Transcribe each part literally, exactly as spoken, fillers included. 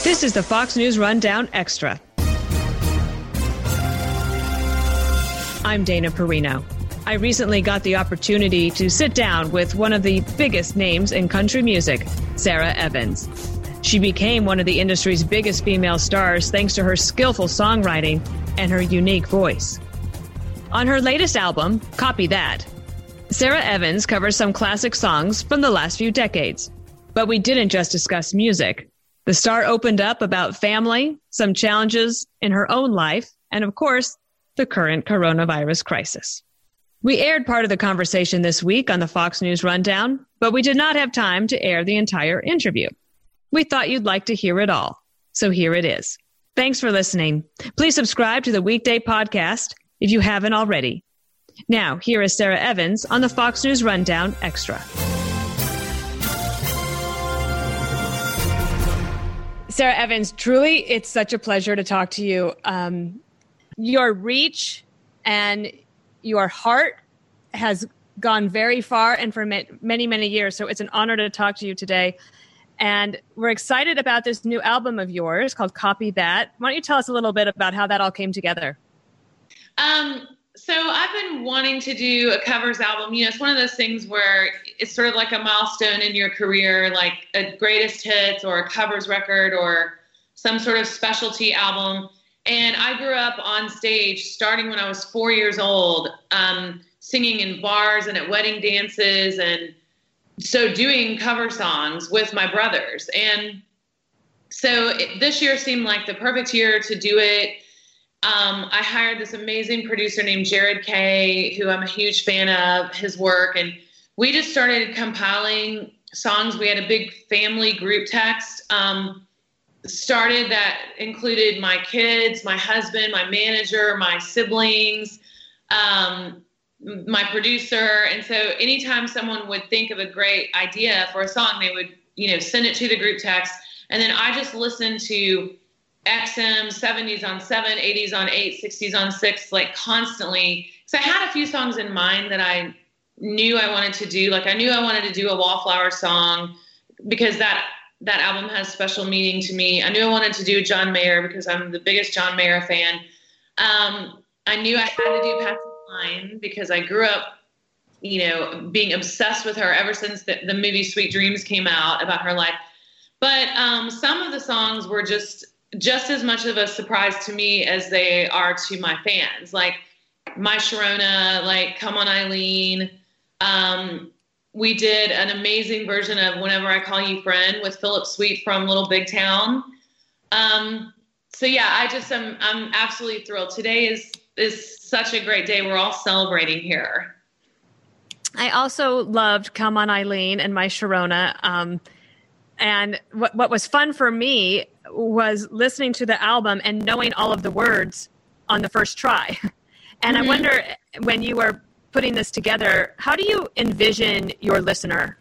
This is the Fox News Rundown Extra. I'm Dana Perino. I recently got the opportunity to sit down with one of the biggest names in country music, Sara Evans. She became one of the industry's biggest female stars thanks to her skillful songwriting and her unique voice. On her latest album, Copy That, Sara Evans covers some classic songs from the last few decades. But we didn't just discuss music. The star opened up about family, some challenges in her own life, and of course, the current coronavirus crisis. We aired part of the conversation this week on the Fox News Rundown, but we did not have time to air the entire interview. We thought you'd like to hear it all, so here it is. Thanks for listening. Please subscribe to the weekday podcast if you haven't already. Now, here is Sara Evans on the Fox News Rundown Extra. Sara Evans, truly, it's such a pleasure to talk to you. Um, your reach and your heart has gone very far and for many, many years. So it's an honor to talk to you today. And we're excited about this new album of yours called Copy That. Why don't you tell us a little bit about how that all came together? Um, so I've been wanting to do a covers album. You know, it's one of those things where it's sort of like a milestone in your career, like a greatest hits or a covers record or some sort of specialty album. And I grew up on stage starting when I was four years old, um, singing in bars and at wedding dances. And so doing cover songs with my brothers. And so it, this year seemed like the perfect year to do it. Um, I hired this amazing producer named Jared Kay, who I'm a huge fan of his work. And we just started compiling songs. We had a big family group text um, started that included my kids, my husband, my manager, my siblings, um, my producer. And so anytime someone would think of a great idea for a song, they would, you know, send it to the group text. And then I just listened to X M, seventies on seven, eighties on eight, sixties on six, like constantly. So I had a few songs in mind that I knew I wanted to do. Like I knew I wanted to do a Wallflower song because that that album has special meaning to me. I knew I wanted to do John Mayer because I'm the biggest John Mayer fan. Um, I knew I had to do Patsy Cline because I grew up, you know, being obsessed with her ever since the, the movie Sweet Dreams came out about her life. But um, some of the songs were just just as much of a surprise to me as they are to my fans, like My Sharona, like Come On Eileen. Um, we did an amazing version of Whenever I Call You Friend with Philip Sweet from Little Big Town. Um, so yeah, I just am, I'm absolutely thrilled. Today is, is such a great day. We're all celebrating here. I also loved Come On Eileen and My Sharona. Um, and what, what was fun for me was listening to the album and knowing all of the words on the first try. And mm-hmm. I wonder, when you were putting this together, how do you envision your listener?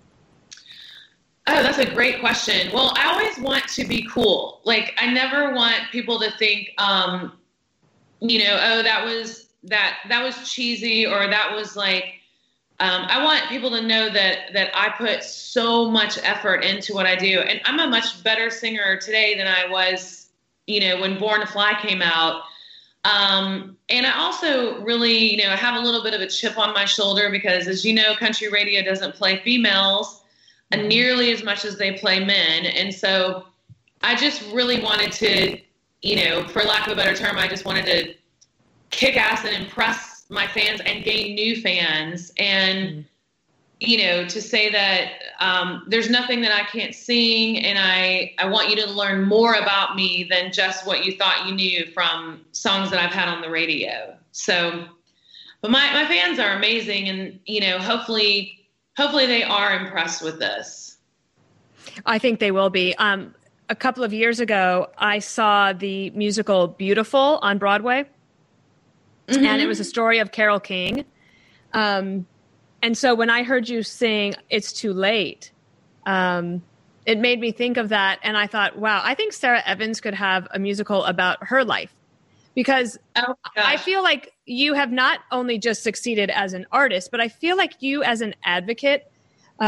Oh, that's a great question. Well, I always want to be cool. Like, I never want people to think, um, you know, oh, that was that that was cheesy, or that was like, Um, I want people to know that that I put so much effort into what I do. And I'm a much better singer today than I was, you know, when Born to Fly came out. Um, and I also really, you know, I have a little bit of a chip on my shoulder because, as you know, country radio doesn't play females nearly as much as they play men. And so I just really wanted to, you know, for lack of a better term, I just wanted to kick ass and impress my fans and gain new fans. And, mm. you know, to say that um, there's nothing that I can't sing, and I, I want you to learn more about me than just what you thought you knew from songs that I've had on the radio. So, but my, my fans are amazing, and, you know, hopefully, hopefully they are impressed with this. I think they will be. Um, a couple of years ago, I saw the musical Beautiful on Broadway. Mm-hmm. And it was a story of Carole King. Um, and so when I heard you sing It's Too Late, um, it made me think of that. And I thought, wow, I think Sara Evans could have a musical about her life. Because oh, I feel like you have not only just succeeded as an artist, but I feel like you as an advocate uh,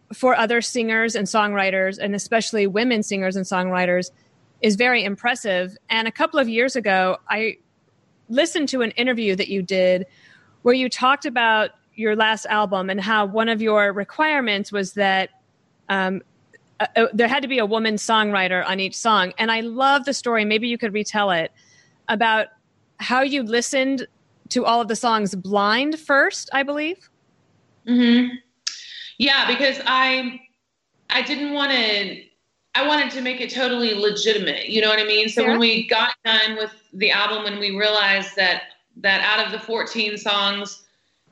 for other singers and songwriters, and especially women singers and songwriters, is very impressive. And a couple of years ago, I listened to an interview that you did where you talked about your last album and how one of your requirements was that um, uh, there had to be a woman songwriter on each song. And I love the story. Maybe you could retell it about how you listened to all of the songs blind first, I believe. Mm-hmm. Yeah, because I, I didn't want to, I wanted to make it totally legitimate. You know what I mean? So Sarah? when we got done with the album and we realized that, that out of the fourteen songs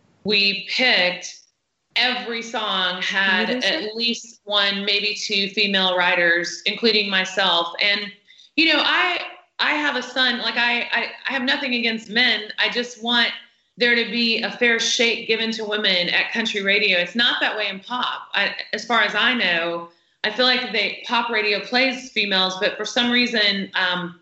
we picked, every song had at least one, maybe two female writers, including myself. And, you know, I, I have a son, like I, I, I have nothing against men. I just want there to be a fair shake given to women at country radio. It's not that way in pop. I, as far as I know, I feel like they pop radio plays females, but for some reason, um,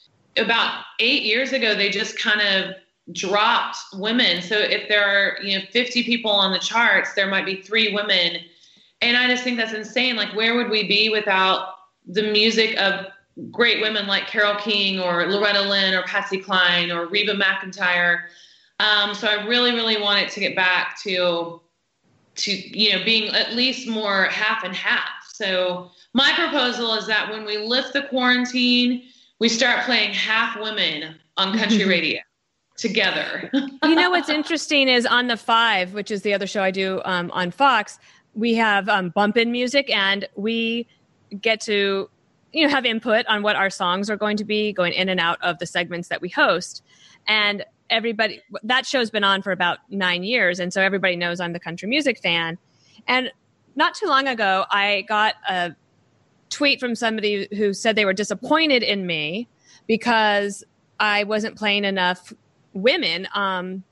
about eight years ago, they just kind of dropped women. So if there are, you know, fifty people on the charts, there might be three women. And I just think that's insane. Like, where would we be without the music of great women like Carole King or Loretta Lynn or Patsy Cline or Reba McEntire? Um, so I really, really want it to get back to, to, you know, being at least more half and half. So my proposal is that when we lift the quarantine, we start playing half women on country radio together. You know, what's interesting is on The Five, which is the other show I do um, on Fox, we have um, bump-in music, and we get to, you know, have input on what our songs are going to be going in and out of the segments that we host. And everybody, that show's been on for about nine years. And so everybody knows I'm the country music fan. And not too long ago, I got a tweet from somebody who said they were disappointed in me because I wasn't playing enough women um,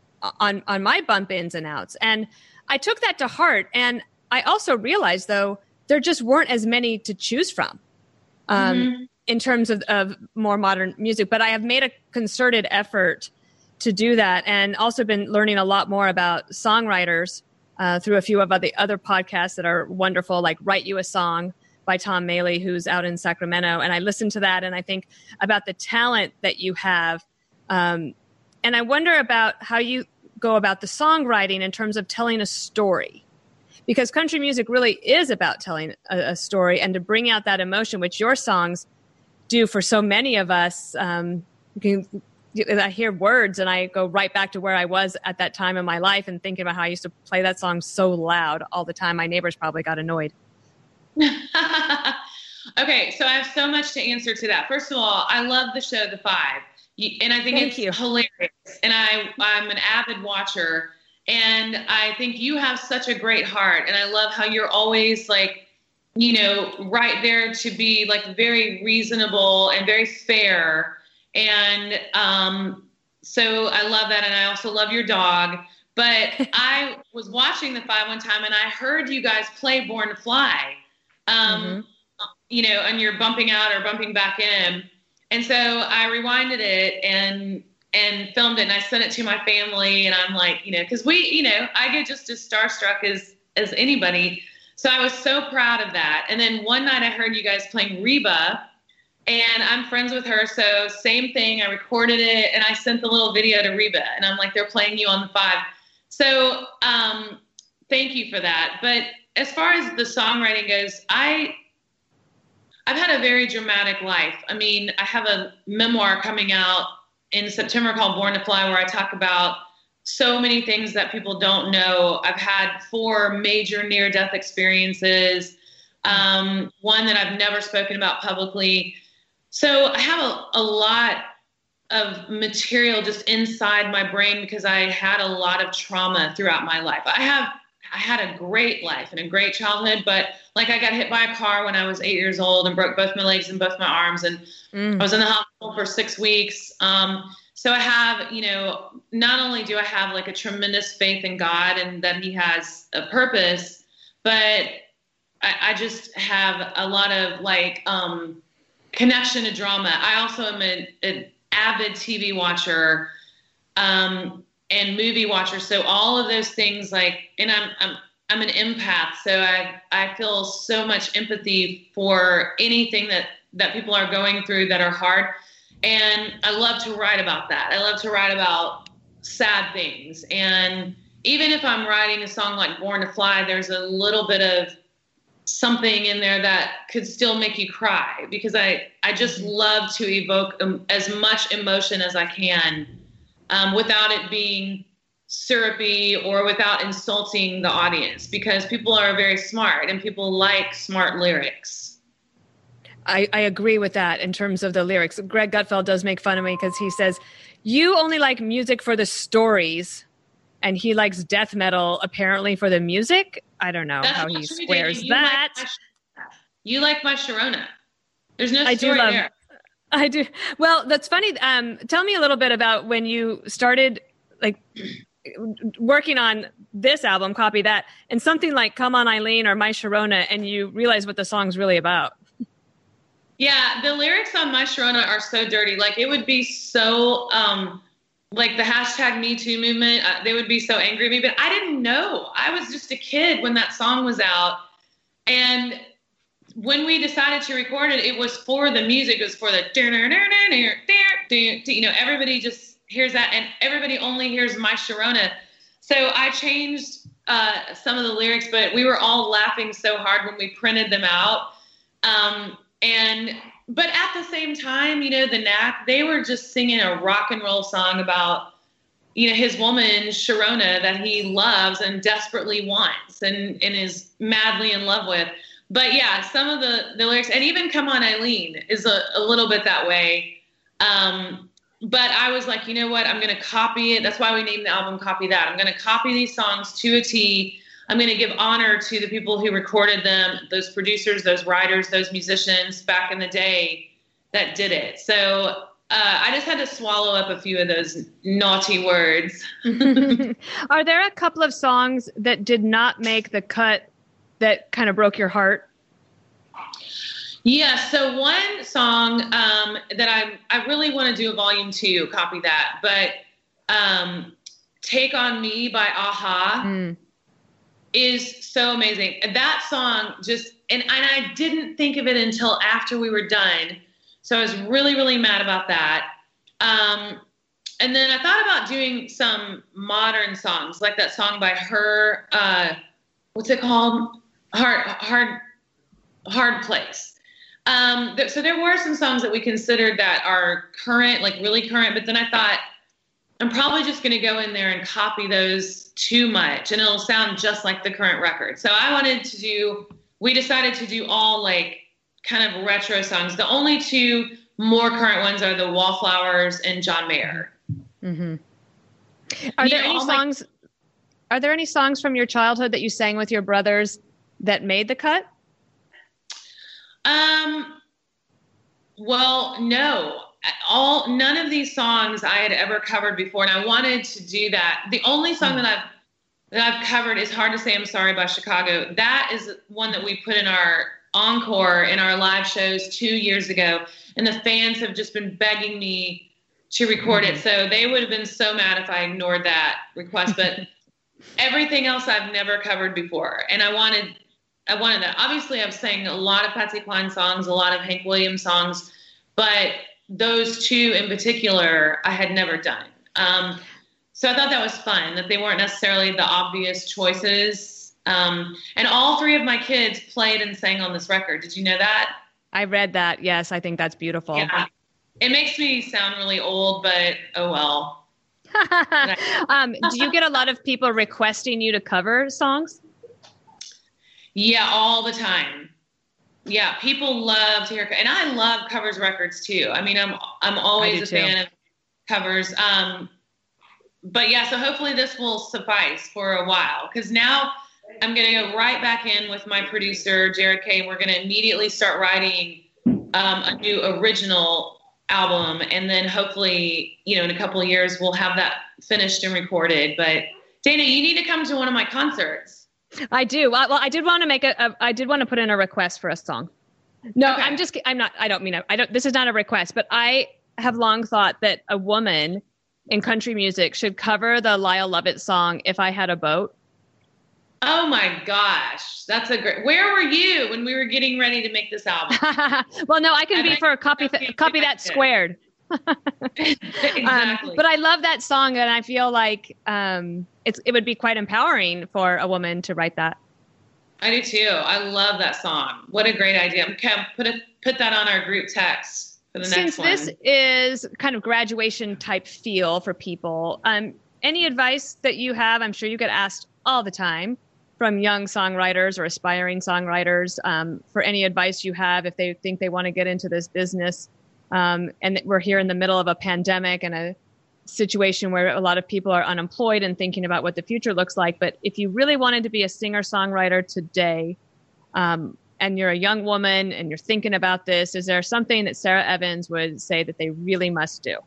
on, on my bump ins and outs. And I took that to heart. And I also realized, though, there just weren't as many to choose from um, mm-hmm. in terms of, of more modern music. But I have made a concerted effort to do that, and also been learning a lot more about songwriters uh, through a few of the other podcasts that are wonderful, like Write You a Song by Tom Maley, who's out in Sacramento. And I listen to that, and I think about the talent that you have. Um, and I wonder about how you go about the songwriting in terms of telling a story. Because country music really is about telling a, a story, and to bring out that emotion, which your songs do for so many of us. Um, you can, I hear words and I go right back to where I was at that time in my life and thinking about how I used to play that song so loud all the time. My neighbors probably got annoyed. Okay, so I have so much to answer to that. First of all, I love the show The Five, and I think Thank it's you. hilarious. And I, I'm an avid watcher, and I think you have such a great heart. And I love how you're always like, you know, right there to be like very reasonable and very fair. And um, so I love that. And I also love your dog. But I was watching The Five one time, and I heard you guys play Born to Fly, um, mm-hmm. you know, and you're bumping out or bumping back in. And so I rewinded it and and filmed it, and I sent it to my family. And I'm like, you know, because we, you know, I get just as starstruck as as anybody. So I was so proud of that. And then one night I heard you guys playing Reba, and I'm friends with her. So same thing. I recorded it, and I sent the little video to Reba, and I'm like, they're playing you on The Five. So um, thank you for that. But as far as the songwriting goes, I, I've had a very dramatic life. I mean, I have a memoir coming out in September called Born to Fly, where I talk about so many things that people don't know. I've had four major near-death experiences, um, one that I've never spoken about publicly. So I have a, a lot of material just inside my brain because I had a lot of trauma throughout my life. I have, I had a great life and a great childhood, but like I got hit by a car when I was eight years old and broke both my legs and both my arms. And mm. I was in the hospital for six weeks. Um, so I have, you know, not only do I have like a tremendous faith in God and that he has a purpose, but I, I just have a lot of like, um, connection to drama. I also am a, a avid T V watcher, um, and movie watcher. So all of those things like, and I'm, I'm, I'm an empath, so I I feel so much empathy for anything that that people are going through that are hard, and I love to write about that. I love to write about sad things, and even if I'm writing a song like Born to Fly, there's a little bit of something in there that could still make you cry, because I, I just love to evoke um, as much emotion as I can um, without it being syrupy or without insulting the audience, because people are very smart and people like smart lyrics. I, I agree with that in terms of the lyrics. Greg Gutfeld does make fun of me because he says, you only like music for the stories, and he likes death metal apparently for the music. I don't know That's how he true, squares you that. Like my, you like my Sharona. There's no I story do love, there. I do. Well, that's funny. Um, tell me a little bit about when you started like working on this album, Copy That, and something like Come On Eileen or My Sharona, and you realize what the song's really about. Yeah, the lyrics on My Sharona are so dirty. Like, it would be so... Um, like the hashtag Me Too movement, uh, they would be so angry at me, but I didn't know. I was just a kid when that song was out. And when we decided to record it, it was for the music. It was for the, you know, everybody just hears that, and everybody only hears My Sharona. So I changed uh, some of the lyrics, but we were all laughing so hard when we printed them out. Um, and But at the same time, you know, the Knack, they were just singing a rock and roll song about, you know, his woman, Sharona, that he loves and desperately wants and, and is madly in love with. But yeah, some of the, the lyrics, and even Come On Eileen is a, a little bit that way. Um, but I was like, you know what, I'm going to copy it. That's why we named the album Copy That. I'm going to copy these songs to a T. I'm going to give honor to the people who recorded them, those producers, those writers, those musicians back in the day that did it. So uh, I just had to swallow up a few of those naughty words. Are there a couple of songs that did not make the cut that kind of broke your heart? Yeah, so one song um, that I I really want to do a volume two, Copy That, but um, Take On Me by A-ha. Mm. is so amazing. That song just, and, and I didn't think of it until after we were done. So I was really, really mad about that. Um, and then I thought about doing some modern songs, like that song by her, uh, what's it called? Hard, hard, hard Place. Um, th- so there were some songs that we considered that are current, like really current, but then I thought, I'm probably just going to go in there and copy those too much, and it'll sound just like the current record. So I wanted to do, we decided to do all like kind of retro songs. The only two more current ones are the Wallflowers and John Mayer. Mm-hmm. Are you there know, any songs, my, are there any songs from your childhood that you sang with your brothers that made the cut? Um, well, no. All none of these songs I had ever covered before, and I wanted to do that. The only song that I've that I've covered is Hard to Say I'm Sorry by Chicago. That is one that we put in our encore in our live shows two years ago, and the fans have just been begging me to record it. So they would have been so mad if I ignored that request. But everything else I've never covered before, and I wanted I wanted that. Obviously, I've sang a lot of Patsy Cline songs, a lot of Hank Williams songs, but those two in particular, I had never done. Um, so I thought that was fun, that they weren't necessarily the obvious choices. Um, and all three of my kids played and sang on this record. Did you know that? I read that. Yes, I think that's beautiful. Yeah. It makes me sound really old, but oh well. um, do you get a lot of people requesting you to cover songs? Yeah, all the time. Yeah, people love to hear, and I love covers records too. I mean, I'm I'm always a too. fan of covers. Um, but yeah, so hopefully this will suffice for a while, because now I'm going to go right back in with my producer Jared Kay, and we're going to immediately start writing um, a new original album, and then hopefully, you know, in a couple of years we'll have that finished and recorded. But Dana, you need to come to one of my concerts. I do. Well, I did want to make a, a, I did want to put in a request for a song. No, okay. I'm just, I'm not, I don't mean, a, I don't, this is not a request, but I have long thought that a woman in country music should cover the Lyle Lovett song, If I Had a Boat. Oh my gosh, that's a great. Where were you when we were getting ready to make this album? Well, no, I can And be I for a copy th- copy that squared. exactly. Um, but I love that song, and I feel like um, it's it would be quite empowering for a woman to write that. I do too. I love that song. What a great idea. Okay, put it put that on our group text for the Since next one. this is kind of graduation type feel for people, um, any advice that you have? I'm sure you get asked all the time from young songwriters or aspiring songwriters um, for any advice you have if they think they want to get into this business. Um, and we're here in the middle of a pandemic and a situation where a lot of people are unemployed and thinking about what the future looks like. But if you really wanted to be a singer-songwriter today, um, and you're a young woman and you're thinking about this, is there something that Sara Evans would say that they really must do?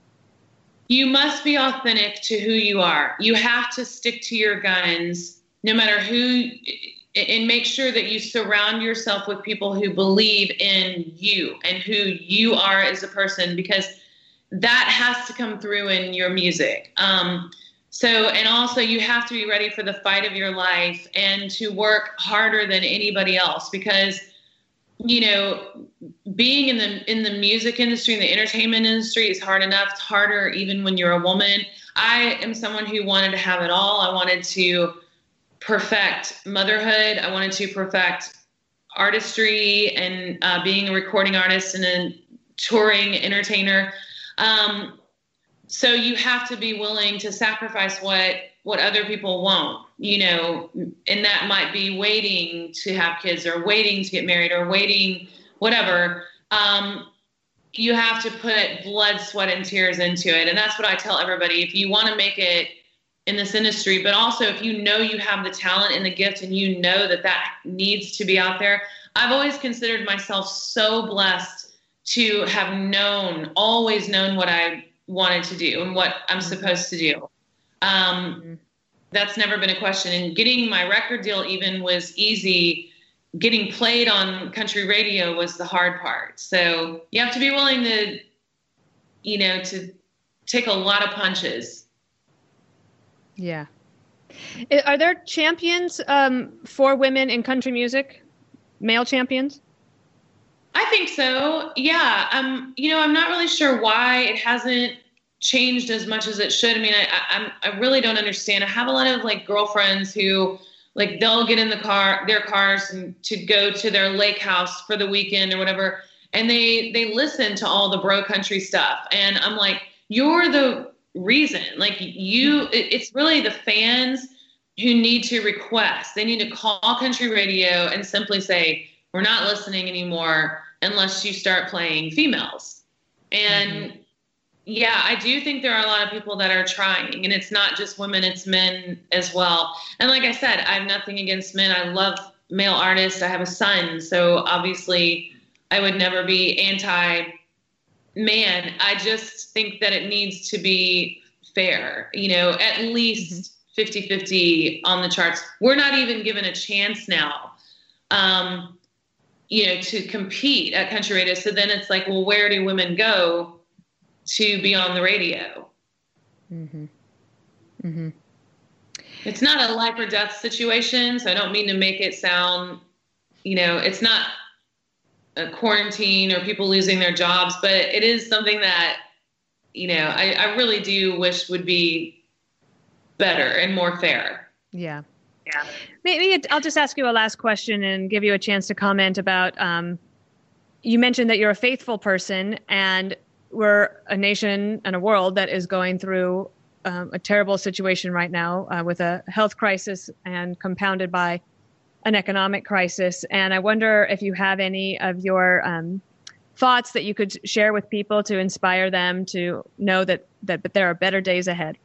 You must be authentic to who you are. You have to stick to your guns, no matter who, and make sure that you surround yourself with people who believe in you and who you are as a person, because that has to come through in your music. Um, so, and also you have to be ready for the fight of your life and to work harder than anybody else, because, you know, being in the, in the music industry, in the entertainment industry is hard enough. It's harder even when you're a woman. I am someone who wanted to have it all. I wanted to perfect motherhood. I wanted to perfect artistry and uh, being a recording artist and a touring entertainer. Um, so you have to be willing to sacrifice what, what other people won't, you know, and that might be waiting to have kids or waiting to get married or waiting, whatever. Um, you have to put blood, sweat, and tears into it. And that's what I tell everybody. If you want to make it in this industry, but also if you know you have the talent and the gift and you know that that needs to be out there. I've always considered myself so blessed to have known, always known what I wanted to do and what I'm supposed to do. Um, mm-hmm. That's never been a question. And getting my record deal even was easy. Getting played on country radio was the hard part. So you have to be willing to, you know, to take a lot of punches. Yeah. Are there champions um, for women in country music? Male champions? I think so. Yeah. Um, you know, I'm not really sure why it hasn't changed as much as it should. I mean, I, I, I really don't understand. I have a lot of like girlfriends who like, they'll get in the car, their cars and to go to their lake house for the weekend or whatever. And they, they listen to all the bro country stuff. And I'm like, you're the reason. Like you, it, it's really the fans who need to request. They need to call country radio and simply say, we're not listening anymore unless you start playing females. And mm-hmm. yeah, I do think there are a lot of people that are trying, and it's not just women, it's men as well. And like I said, I have nothing against men. I love male artists. I have a son. So obviously I would never be anti man. I just think that it needs to be fair, you know, at least fifty-fifty on the charts. We're not even given a chance now, um, you know, to compete at country radio. So then it's like, well, where do women go to be on the radio? Mm-hmm. Mm-hmm. It's not a life or death situation. So I don't mean to make it sound, you know, it's not a quarantine or people losing their jobs, but it is something that, you know, I, I really do wish would be better and more fair. Yeah. Yeah. Maybe I'll just ask you a last question and give you a chance to comment about, um, you mentioned that you're a faithful person, and we're a nation and a world that is going through um, a terrible situation right now uh, with a health crisis and compounded by an economic crisis. And I wonder if you have any of your um, thoughts that you could share with people to inspire them to know that, that, that there are better days ahead.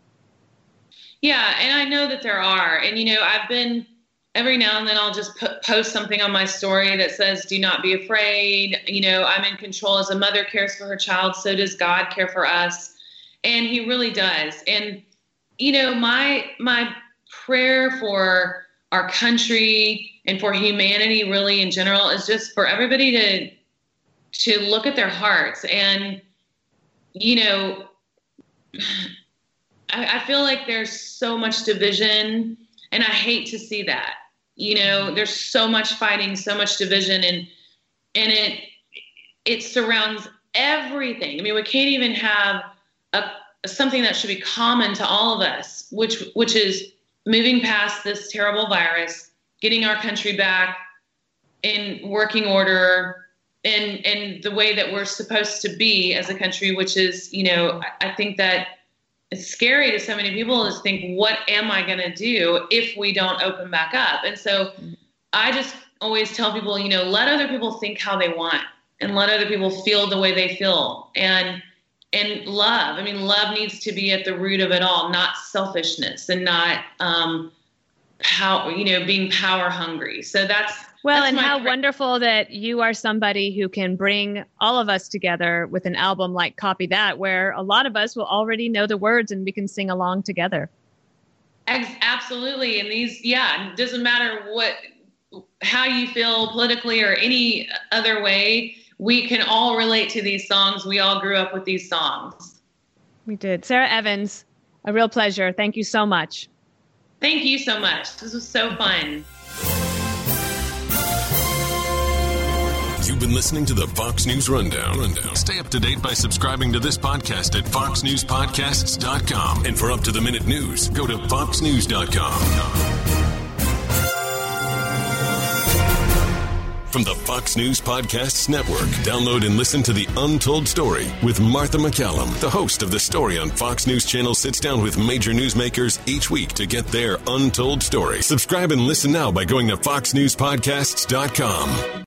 Yeah, and I know that there are. And, you know, I've been, every now and then I'll just put, post something on my story that says, do not be afraid. You know, I'm in control. As a mother cares for her child, so does God care for us. And he really does. And, you know, my my prayer for our country and for humanity really in general is just for everybody to to look at their hearts. And, you know, I, I feel like there's so much division And I hate to see that. You know, there's so much fighting, so much division, and and it it surrounds everything. I mean, we can't even have a something that should be common to all of us, which which is moving past this terrible virus, getting our country back in working order, and and the way that we're supposed to be as a country, which is, you know, I think that it's scary to so many people is think, what am I going to do if we don't open back up? And so I just always tell people, you know, let other people think how they want and let other people feel the way they feel. And and love, I mean, love needs to be at the root of it all, not selfishness and not, um, how, you know, being power hungry. So that's, Well, That's and how pr- wonderful that you are somebody who can bring all of us together with an album like Copy That, where a lot of us will already know the words and we can sing along together. Ex- absolutely. And these, yeah, it doesn't matter what, how you feel politically or any other way, we can all relate to these songs. We all grew up with these songs. We did. Sara Evans, a real pleasure. Thank you so much. Thank you so much. This was so fun. You've been listening to the Fox News Rundown. Rundown. Stay up to date by subscribing to this podcast at fox news podcasts dot com. And for up-to-the-minute news, go to fox news dot com. From the Fox News Podcasts Network, download and listen to The Untold Story with Martha McCallum. The host of The Story on Fox News Channel sits down with major newsmakers each week to get their untold story. Subscribe and listen now by going to fox news podcasts dot com.